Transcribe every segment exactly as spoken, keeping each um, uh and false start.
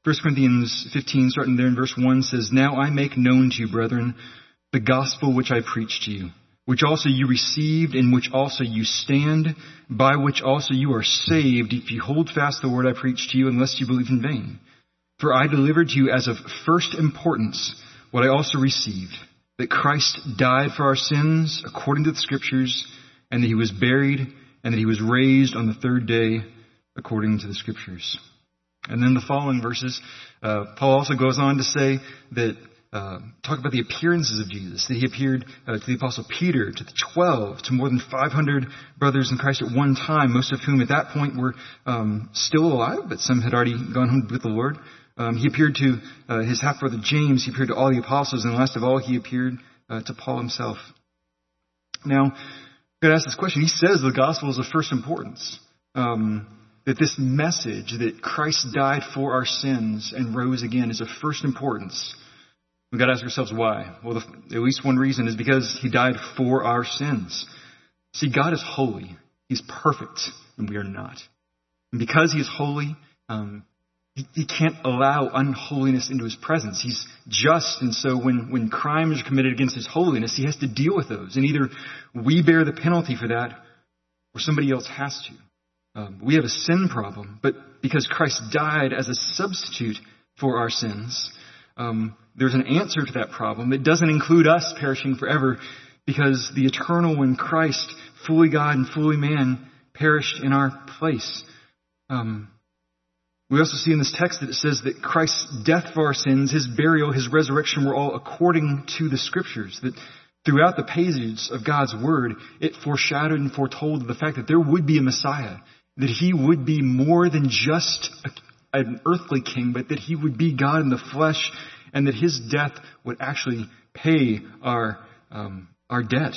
First Corinthians fifteen, starting there in verse one, says, "Now I make known to you, brethren, the gospel which I preached to you, which also you received, in which also you stand, by which also you are saved, if you hold fast the word I preached to you, unless you believe in vain. For I delivered to you as of first importance what I also received, that Christ died for our sins according to the Scriptures, and that he was buried, and that he was raised on the third day according to the Scriptures." And then the following verses, uh, Paul also goes on to say that, uh, talk about the appearances of Jesus, that he appeared uh, to the Apostle Peter, to the twelve, to more than five hundred brothers in Christ at one time, most of whom at that point were um, still alive, but some had already gone home with the Lord. Um, he appeared to uh, his half-brother James, he appeared to all the apostles, and last of all, he appeared uh, to Paul himself. Now, I've got to ask this question. He says the gospel is of first importance. Um, that this message that Christ died for our sins and rose again is of first importance. We've got to ask ourselves why. Well, the, at least one reason is because he died for our sins. See, God is holy. He's perfect, and we are not. And because he is holy, um, he, he can't allow unholiness into his presence. He's just, and so when, when crimes are committed against his holiness, he has to deal with those. And either we bear the penalty for that, or somebody else has to. Um, we have a sin problem, but because Christ died as a substitute for our sins, um, there's an answer to that problem. It doesn't include us perishing forever, because the eternal one, Christ, fully God and fully man, perished in our place. Um, we also see in this text that it says that Christ's death for our sins, his burial, his resurrection were all according to the Scriptures. That throughout the pages of God's Word, it foreshadowed and foretold the fact that there would be a Messiah, that he would be more than just a, an earthly king, but that he would be God in the flesh, and that his death would actually pay our um, our debt.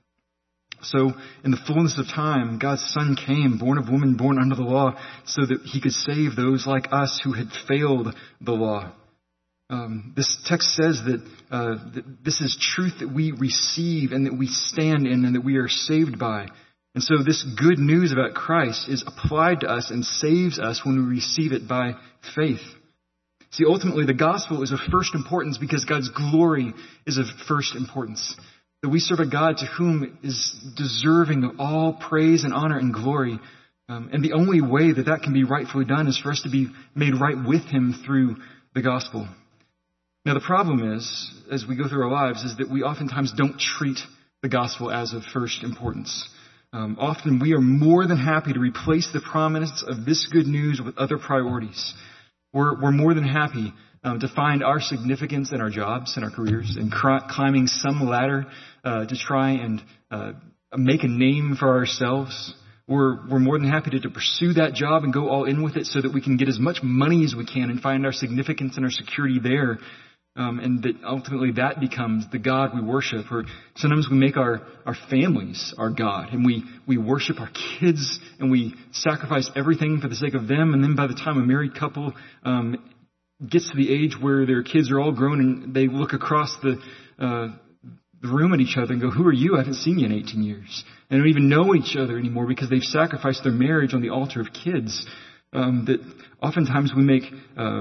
So in the fullness of time, God's Son came, born of woman, born under the law, so that he could save those like us who had failed the law. Um, this text says that, uh, that this is truth that we receive and that we stand in and that we are saved by. And so this good news about Christ is applied to us and saves us when we receive it by faith. See, ultimately, the gospel is of first importance because God's glory is of first importance. That we serve a God to whom is deserving of all praise and honor and glory. Um, and the only way that that can be rightfully done is for us to be made right with him through the gospel. Now, the problem is, as we go through our lives, is that we oftentimes don't treat the gospel as of first importance. Um, often we are more than happy to replace the promise of this good news with other priorities. We're, we're more than happy um, to find our significance in our jobs and our careers and cr- climbing some ladder uh, to try and uh, make a name for ourselves. We're, we're more than happy to, to pursue that job and go all in with it so that we can get as much money as we can and find our significance and our security there. Um, and that ultimately that becomes the God we worship. Or sometimes we make our, our families our God, and we, we worship our kids, and we sacrifice everything for the sake of them. And then by the time a married couple um, gets to the age where their kids are all grown and they look across the, uh, the room at each other and go, "Who are you? I haven't seen you in eighteen years. And don't even know each other anymore because they've sacrificed their marriage on the altar of kids. Um, that oftentimes we make uh,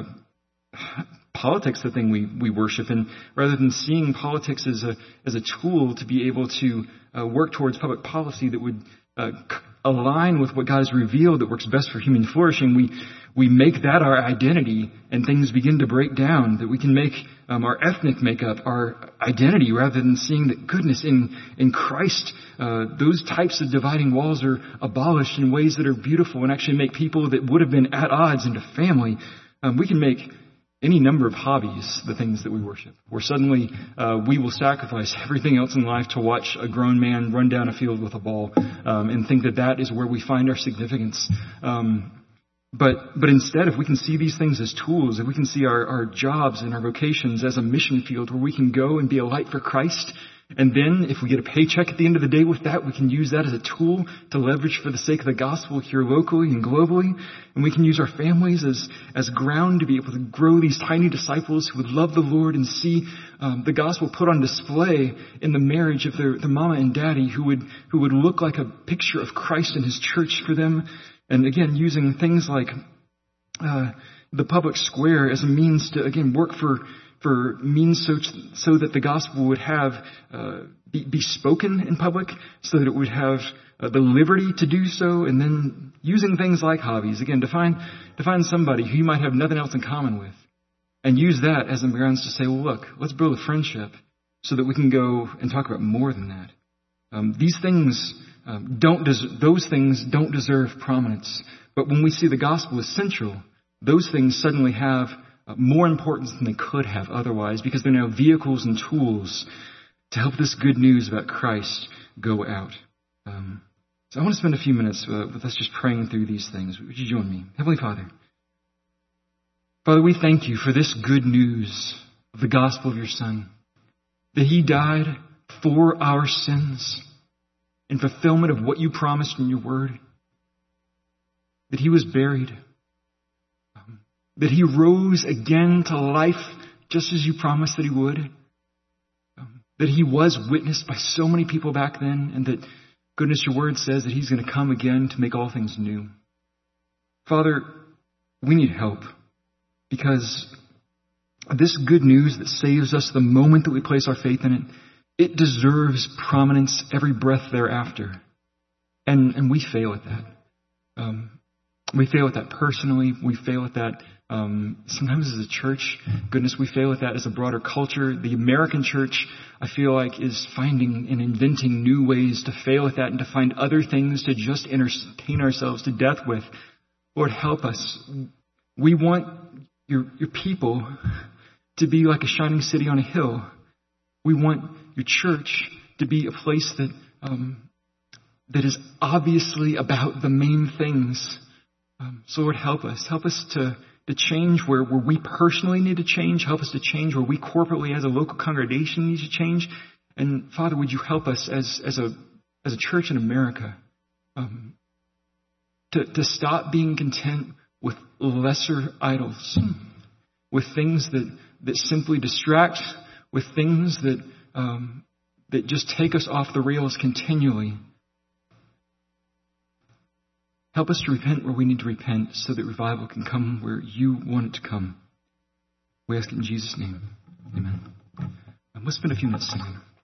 politics the thing we, we worship, and rather than seeing politics as a as a tool to be able to uh, work towards public policy that would uh, c- align with what God has revealed that works best for human flourishing, we we make that our identity, and things begin to break down. That we can make um, our ethnic makeup our identity, rather than seeing that goodness in in Christ, uh, those types of dividing walls are abolished in ways that are beautiful and actually make people that would have been at odds into family. Um, we can make any number of hobbies the things that we worship, where suddenly uh, we will sacrifice everything else in life to watch a grown man run down a field with a ball um, and think that that is where we find our significance. Um, but but instead, if we can see these things as tools, if we can see our, our jobs and our vocations as a mission field where we can go and be a light for Christ, and then if we get a paycheck at the end of the day with that, we can use that as a tool to leverage for the sake of the gospel here locally and globally. And we can use our families as, as ground to be able to grow these tiny disciples who would love the Lord and see um, the gospel put on display in the marriage of their, their mama and daddy, who would who would look like a picture of Christ and his church for them. And again, using things like uh, the public square as a means to, again, work for for means so, so that the gospel would have uh, be, be spoken in public, so that it would have uh, the liberty to do so, and then using things like hobbies, again, to find, to find somebody who you might have nothing else in common with, and use that as a grounds to say, well, look, let's build a friendship so that we can go and talk about more than that. Um, these things um, don't des- those things don't deserve prominence, but when we see the gospel as central, those things suddenly have uh, more importance than they could have otherwise, because they're now vehicles and tools to help this good news about Christ go out. Um, so I want to spend a few minutes uh, with us just praying through these things. Would you join me? Heavenly Father, Father, we thank you for this good news of the gospel of your Son, that he died for our sins in fulfillment of what you promised in your word, that he was buried, um, that he rose again to life just as you promised that he would, um, that he was witnessed by so many people back then, and that, goodness, your word says that he's going to come again to make all things new. Father, we need help, because this good news that saves us the moment that we place our faith in it, it deserves prominence every breath thereafter. And and we fail at that. Um, we fail at that personally. We fail at that um, sometimes as a church. Goodness, we fail at that as a broader culture. The American church, I feel like, is finding and inventing new ways to fail at that and to find other things to just entertain ourselves to death with. Lord, help us. We want your your people to be like a shining city on a hill. We want your church to be a place that um, that is obviously about the main things. Um, so Lord, help us. Help us to, to change where, where we personally need to change. Help us to change where we corporately as a local congregation need to change. And Father, would you help us as, as a as a church in America um, to, to stop being content with lesser idols, with things that, that simply distract, with things that um, that just take us off the rails continually. Help us to repent where we need to repent so that revival can come where you want it to come. We ask it in Jesus' name. Amen. And let's spend a few minutes singing.